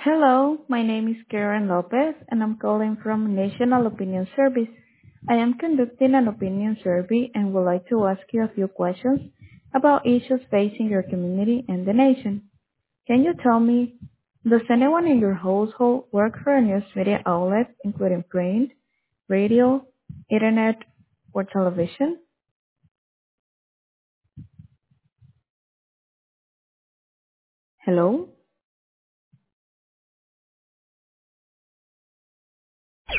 Hello, my name is Karen Lopez and I'm calling from National Opinion Service. I am conducting an opinion survey and would like to ask you a few questions about issues facing your community and the nation. Can you tell me, does anyone in your household work for a news media outlet, including print, radio, internet, or television? Hello?